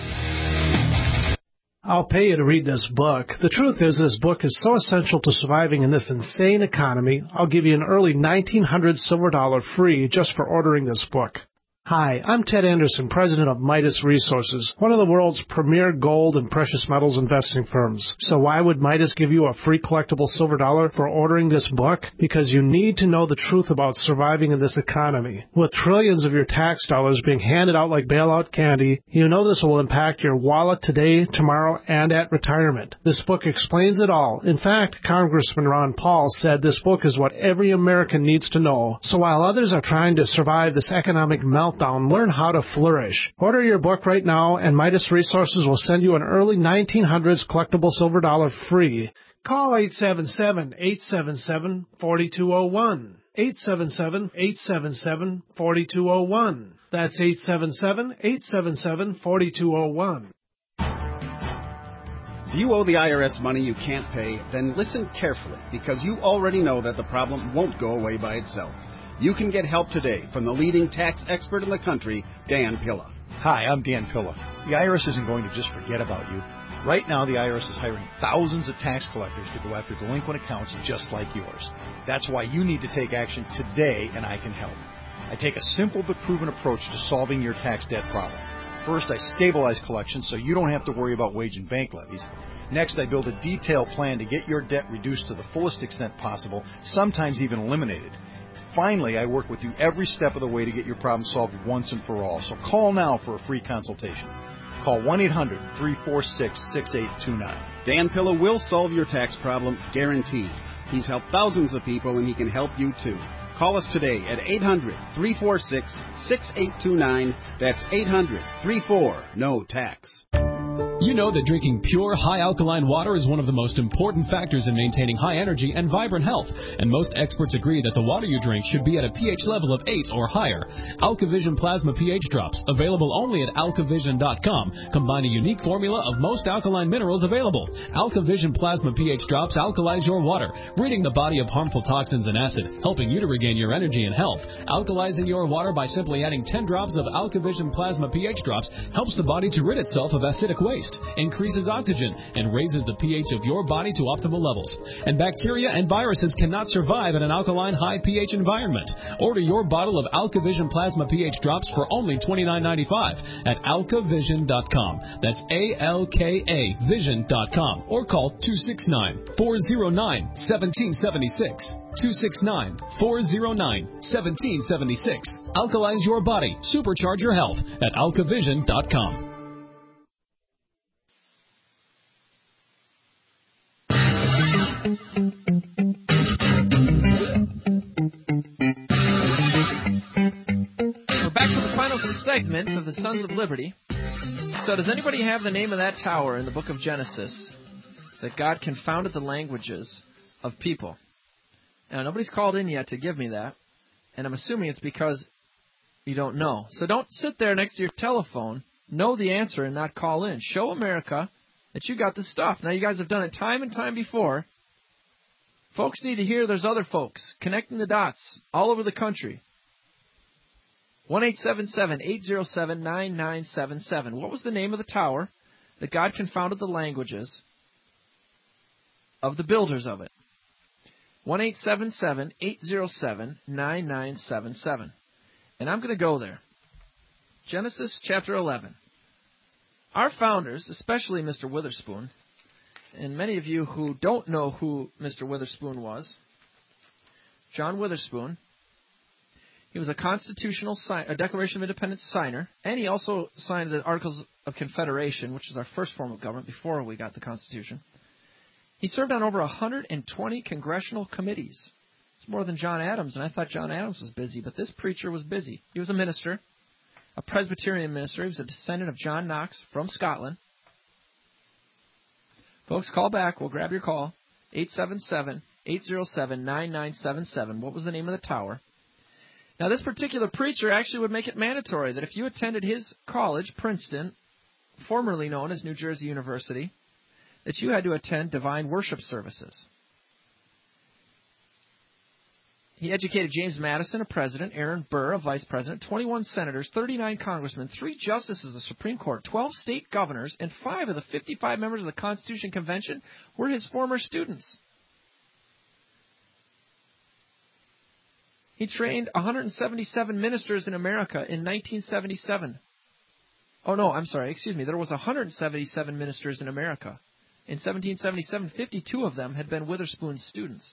[SPEAKER 6] I'll pay you to read this book. The truth is, this book is so essential to surviving in this insane economy, I'll give you an early nineteen hundreds silver dollar free just for ordering this book. Hi, I'm Ted Anderson, president of Midas Resources, one of the world's premier gold and precious metals investing firms. So why would Midas give you a free collectible silver dollar for ordering this book? Because you need to know the truth about surviving in this economy. With trillions of your tax dollars being handed out like bailout candy, you know this will impact your wallet today, tomorrow, and at retirement. This book explains it all. In fact, Congressman Ron Paul said this book is what every American needs to know. So while others are trying to survive this economic meltdown, learn how to flourish. Order your book right now, and Midas Resources will send you an early nineteen hundreds collectible silver dollar free. Call eight seven seven, eight seven seven, four two zero one. eight seven seven, eight seven seven, four two zero one. That's eight seven seven, eight seven seven, four two zero one.
[SPEAKER 16] If you owe the I R S money you can't pay, then listen carefully, because you already know that the problem won't go away by itself. You can get help today from the leading tax expert in the country, Dan Pilla.
[SPEAKER 17] Hi, I'm Dan Pilla. The I R S isn't going to just forget about you. Right now, the I R S is hiring thousands of tax collectors to go after delinquent accounts just like yours. That's why you need to take action today, and I can help. I take a simple but proven approach to solving your tax debt problem. First, I stabilize collections so you don't have to worry about wage and bank levies. Next, I build a detailed plan to get your debt reduced to the fullest extent possible, sometimes even eliminated. Finally, I work with you every step of the way to get your problem solved once and for all. So call now for a free consultation. Call one eight hundred, three four six, six eight two nine.
[SPEAKER 16] Dan Pilla will solve your tax problem, guaranteed. He's helped thousands of people, and he can help you too. Call us today at eight hundred, three four six, six eight two nine. That's eight hundred, three four, no tax.
[SPEAKER 18] You know that drinking pure, high-alkaline water is one of the most important factors in maintaining high energy and vibrant health, and most experts agree that the water you drink should be at a pH level of eight or higher. AlkaVision Plasma pH Drops, available only at alkavision dot com, combine a unique formula of most alkaline minerals available. AlkaVision Plasma pH Drops alkalize your water, ridding the body of harmful toxins and acid, helping you to regain your energy and health. Alkalizing your water by simply adding ten drops of AlkaVision Plasma pH Drops helps the body to rid itself of acidic waste, increases oxygen, and raises the pH of your body to optimal levels. And bacteria and viruses cannot survive in an alkaline high pH environment. Order your bottle of AlkaVision Plasma pH Drops for only twenty-nine ninety-five at alkavision dot com. That's A L K A vision dot com. Or call two six nine, four zero nine, one seven seven six. two six nine, four zero nine, one seven seven six. Alkalize your body. Supercharge your health at alkavision dot com.
[SPEAKER 4] We're back to the final segment of the Sons of Liberty. So does anybody have the name of that tower in the book of Genesis that God confounded the languages of people? Now, nobody's called in yet to give me that, and I'm assuming it's because you don't know. So don't sit there next to your telephone, know the answer, and not call in. Show America that you got the stuff. Now, you guys have done it time and time before. Folks need to hear there's other folks connecting the dots all over the country. one eight seven seven, eight zero seven, nine nine seven seven. What was the name of the tower that God confounded the languages of the builders of it? one eight seven seven, eight zero seven, nine nine seven seven. And I'm going to go there. Genesis chapter eleven. Our founders, especially Mister Witherspoon, and many of you who don't know who Mister Witherspoon was, John Witherspoon, he was a constitutional, sign, a Declaration of Independence signer, and he also signed the Articles of Confederation, which is our first form of government before we got the Constitution. He served on over one hundred twenty congressional committees. It's more than John Adams, and I thought John Adams was busy, but this preacher was busy. He was a minister, a Presbyterian minister. He was a descendant of John Knox from Scotland. Folks, call back. We'll grab your call. eight seven seven, eight zero seven, nine nine seven seven. What was the name of the tower? Now, this particular preacher actually would make it mandatory that if you attended his college, Princeton, formerly known as New Jersey University, that you had to attend divine worship services. He educated James Madison, a president, Aaron Burr, a vice president, twenty-one senators, thirty-nine congressmen, three justices of the Supreme Court, twelve state governors, and five of the fifty-five members of the Constitution Convention were his former students. He trained one hundred seventy-seven ministers in America in nineteen seventy-seven. Oh, no, I'm sorry, excuse me. There was one hundred seventy-seven ministers in America. In seventeen seventy-seven, fifty-two of them had been Witherspoon's students.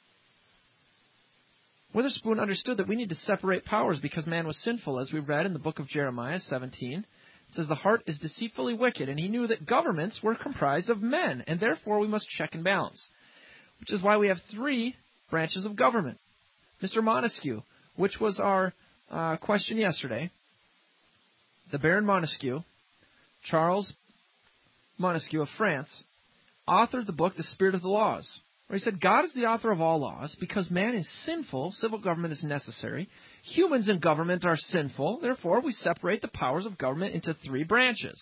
[SPEAKER 4] Witherspoon understood that we need to separate powers because man was sinful, as we read in the book of Jeremiah seventeen. It says the heart is deceitfully wicked, and he knew that governments were comprised of men, and therefore we must check and balance, which is why we have three branches of government. Mister Montesquieu, which was our uh, question yesterday, the Baron Montesquieu, Charles Montesquieu of France, authored the book The Spirit of the Laws, where he said God is the author of all laws. Because man is sinful, civil government is necessary. Humans in government are sinful. Therefore, we separate the powers of government into three branches.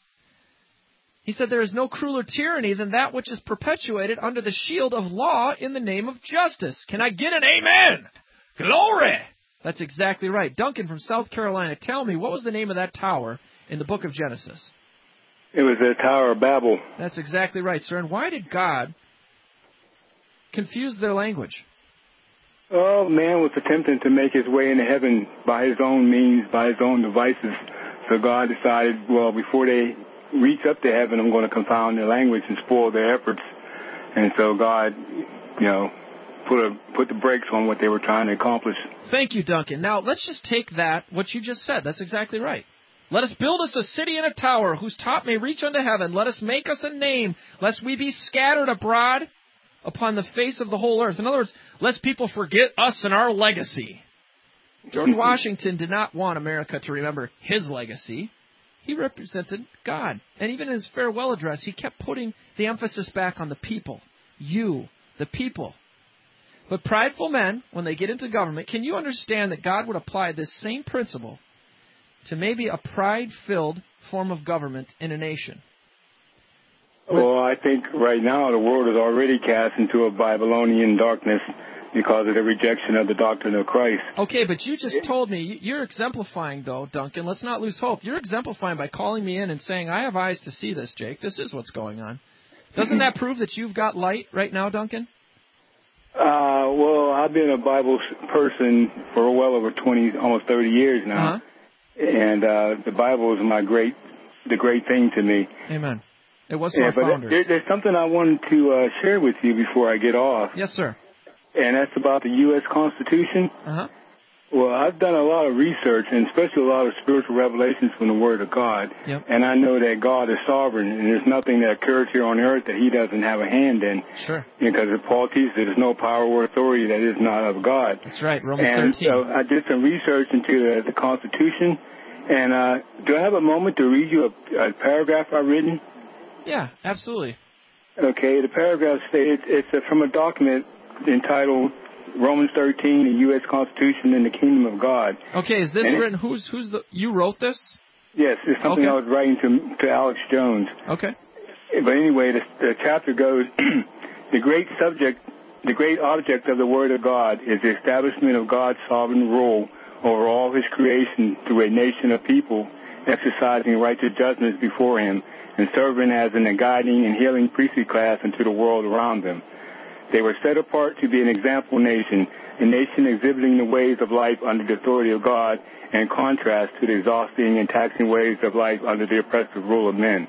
[SPEAKER 4] He said there is no crueler tyranny than that which is perpetuated under the shield of law in the name of justice. Can I get an amen? Glory! That's exactly right. Duncan from South Carolina, tell me, what was the name of that tower in the book of Genesis?
[SPEAKER 19] It was the Tower of Babel.
[SPEAKER 4] That's exactly right, sir. And why did God confuse their language?
[SPEAKER 19] Oh, man was attempting to make his way into heaven by his own means, by his own devices. So God decided, well, before they reach up to heaven, I'm going to confound their language and spoil their efforts. And so God, you know, put a, put the brakes on what they were trying to accomplish.
[SPEAKER 4] Thank you, Duncan. Now, let's just take that, what you just said. That's exactly right. Let us build us a city and a tower whose top may reach unto heaven. Let us make us a name, lest we be scattered abroad upon the face of the whole earth. In other words, lest people forget us and our legacy. George Washington did not want America to remember his legacy. He represented God. And even in his farewell address, he kept putting the emphasis back on the people. You, the people. But prideful men, when they get into government, can you understand that God would apply this same principle to maybe a pride-filled form of government in a nation?
[SPEAKER 19] Well, I think right now the world is already cast into a Babylonian darkness because of the rejection of the doctrine of Christ.
[SPEAKER 4] Okay, but you just told me, you're exemplifying, though, Duncan. Let's not lose hope. You're exemplifying by calling me in and saying, I have eyes to see this, Jake. This is what's going on. Doesn't that prove that you've got light right now, Duncan?
[SPEAKER 19] Uh, well, I've been a Bible person for well over twenty, almost thirty years now.
[SPEAKER 4] Uh-huh.
[SPEAKER 19] And uh, the Bible is my great, the great thing to me.
[SPEAKER 4] Amen. It was
[SPEAKER 19] yeah,
[SPEAKER 4] our
[SPEAKER 19] but
[SPEAKER 4] founders.
[SPEAKER 19] there, there's something I wanted to uh, share with you before I get off.
[SPEAKER 4] Yes, sir.
[SPEAKER 19] And that's about the U S Constitution.
[SPEAKER 4] Uh-huh.
[SPEAKER 19] Well, I've done a lot of research, and especially a lot of spiritual revelations from the Word of God.
[SPEAKER 4] Yep.
[SPEAKER 19] And I know that God is sovereign, and there's nothing that occurs here on earth that He doesn't have a hand in.
[SPEAKER 4] Sure.
[SPEAKER 19] Because Paul teaches there's no power or authority that is not of God.
[SPEAKER 4] That's right, Romans
[SPEAKER 19] and
[SPEAKER 4] thirteen.
[SPEAKER 19] So I did some research into the, the Constitution, and uh, do I have a moment to read you a, a paragraph I've written?
[SPEAKER 4] Yeah, absolutely.
[SPEAKER 19] Okay, the paragraph states it's uh, from a document entitled Romans thirteen, the U S Constitution and the Kingdom of God.
[SPEAKER 4] Okay, is this
[SPEAKER 19] and
[SPEAKER 4] written? It, who's who's the? You wrote this?
[SPEAKER 19] Yes, it's something
[SPEAKER 4] okay.
[SPEAKER 19] I was writing to to Alex Jones.
[SPEAKER 4] Okay.
[SPEAKER 19] But anyway, the, the chapter goes: the great subject, the great object of the Word of God is the establishment of God's sovereign rule over all His creation through a nation of people exercising righteous judgments before Him and serving as a guiding and healing priestly class into the world around them. They were set apart to be an example nation, a nation exhibiting the ways of life under the authority of God in contrast to the exhausting and taxing ways of life under the oppressive rule of men.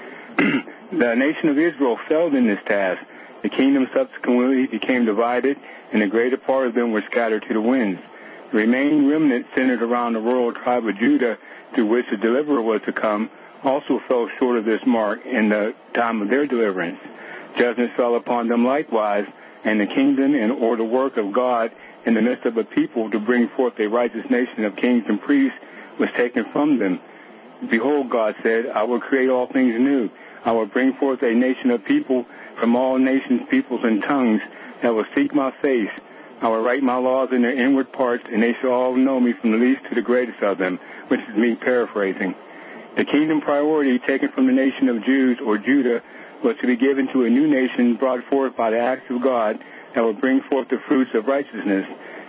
[SPEAKER 19] The nation of Israel failed in this task. The kingdom subsequently became divided, and the greater part of them were scattered to the winds. The remaining remnant centered around the rural tribe of Judah, through which the deliverer was to come, also fell short of this mark in the time of their deliverance. Judgment fell upon them likewise, and the kingdom and or the work of God in the midst of a people to bring forth a righteous nation of kings and priests was taken from them. Behold, God said, I will create all things new. I will bring forth a nation of people from all nations, peoples, and tongues that will seek my face. I will write my laws in their inward parts, and they shall all know me from the least to the greatest of them, which is me paraphrasing. The kingdom priority taken from the nation of Jews or Judah was to be given to a new nation brought forth by the acts of God that would bring forth the fruits of righteousness.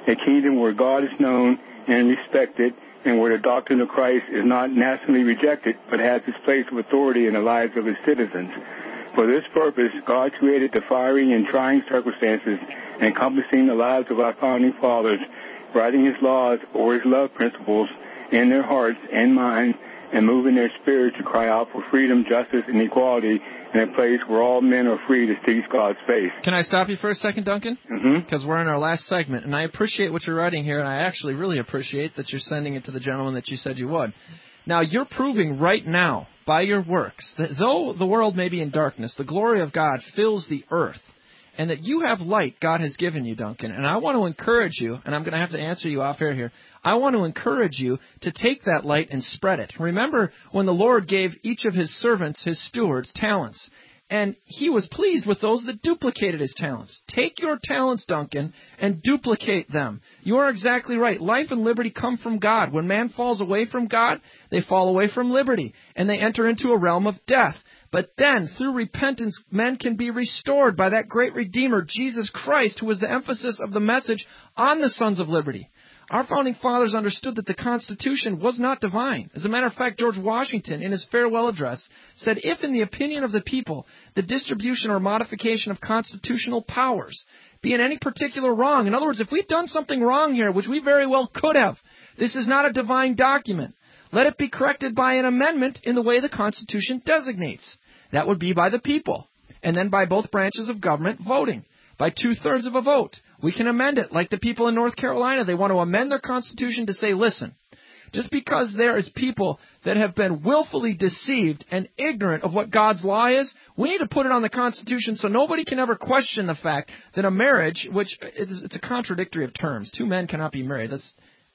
[SPEAKER 19] a kingdom where God is known and respected, and where the doctrine of Christ is not nationally rejected, but has its place of authority in the lives of his citizens. For this purpose, God created the fiery and trying circumstances encompassing the lives of our founding fathers, writing his laws or his love principles in their hearts and minds, and moving their spirits to cry out for freedom, justice, and equality in a place where all men are free to seek God's face.
[SPEAKER 4] Can I stop you for a second, Duncan?
[SPEAKER 19] Mm-hmm.
[SPEAKER 4] Because we're in our last segment, and I appreciate what you're writing here, and I actually really appreciate that you're sending it to the gentleman that you said you would. Now, you're proving right now, by your works, that though the world may be in darkness, the glory of God fills the earth, and that you have light God has given you, Duncan. And I want to encourage you, and I'm going to have to answer you off air here, I want to encourage you to take that light and spread it. Remember when the Lord gave each of his servants, his stewards, talents, and he was pleased with those that duplicated his talents. Take your talents, Duncan, and duplicate them. You are exactly right. Life and liberty come from God. When man falls away from God, they fall away from liberty, and they enter into a realm of death. But then, through repentance, men can be restored by that great Redeemer, Jesus Christ, who was the emphasis of the message on the Sons of Liberty. Our founding fathers understood that the Constitution was not divine. As a matter of fact, George Washington, in his farewell address, said, if in the opinion of the people, the distribution or modification of constitutional powers be in any particular wrong, in other words, if we've done something wrong here, which we very well could have, this is not a divine document. Let it be corrected by an amendment in the way the Constitution designates. That would be by the people, and then by both branches of government voting, by two-thirds of a vote. We can amend it, like the people in North Carolina. They want to amend their Constitution to say, listen, just because there is people that have been willfully deceived and ignorant of what God's law is, we need to put it on the Constitution so nobody can ever question the fact that a marriage, which is, it's a contradictory of terms. Two men cannot be married. That's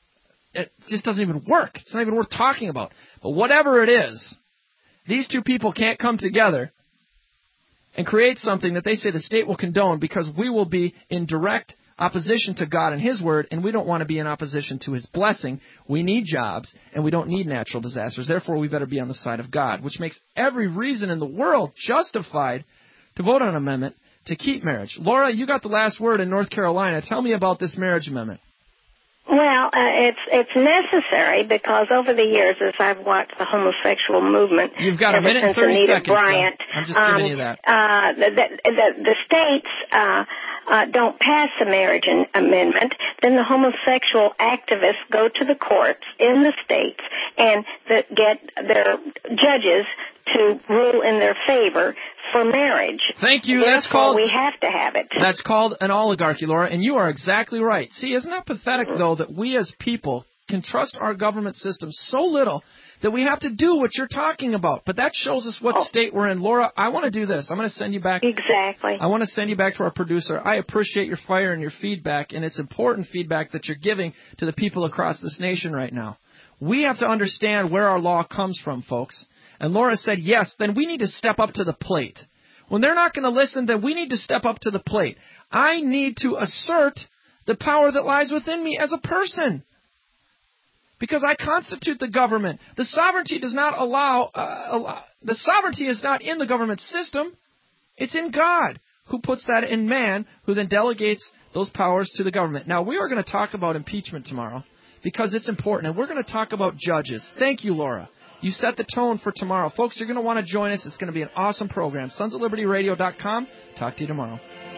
[SPEAKER 4] It just doesn't even work. It's not even worth talking about. But whatever it is, these two people can't come together and create something that they say the state will condone because we will be in direct opposition to God and his word, and we don't want to be in opposition to his blessing. We need jobs, and we don't need natural disasters. Therefore, we better be on the side of God, which makes every reason in the world justified to vote on an amendment to keep marriage. Laura, you got the last word in North Carolina. Tell me about this marriage amendment.
[SPEAKER 20] Well, uh, it's it's necessary because over the years, as I've watched the homosexual movement,
[SPEAKER 4] you've got a
[SPEAKER 20] ever
[SPEAKER 4] minute and
[SPEAKER 20] since
[SPEAKER 4] thirty
[SPEAKER 20] Anita
[SPEAKER 4] seconds.
[SPEAKER 20] Bryant,
[SPEAKER 4] So I'm just
[SPEAKER 20] um,
[SPEAKER 4] giving you that.
[SPEAKER 20] Uh, the, the, the states uh, uh, don't pass the marriage in, amendment, then the homosexual activists go to the courts in the states and the, get their judges to rule in their favor for marriage.
[SPEAKER 4] Thank you.
[SPEAKER 20] Therefore,
[SPEAKER 4] That's called.
[SPEAKER 20] we have to have it.
[SPEAKER 4] That's called an oligarchy, Laura, and you are exactly right. See, isn't that pathetic, though, that we as people can trust our government system so little that we have to do what you're talking about? But that shows us what oh. state we're in. Laura, I want to do this. I'm going to send you back.
[SPEAKER 20] Exactly.
[SPEAKER 4] I want to send you back to our producer. I appreciate your fire and your feedback, and it's important feedback that you're giving to the people across this nation right now. We have to understand where our law comes from, folks. And Laura said, yes, then we need to step up to the plate. When they're not going to listen, then we need to step up to the plate. I need to assert the power that lies within me as a person. Because I constitute the government. The sovereignty does not allow, uh, allow, the sovereignty is not in the government system. It's in God, who puts that in man, who then delegates those powers to the government. Now, we are going to talk about impeachment tomorrow because it's important. And we're going to talk about judges. Thank you, Laura. You set the tone for tomorrow. Folks, you're going to want to join us. It's going to be an awesome program. sons of liberty radio dot com. Talk to you tomorrow.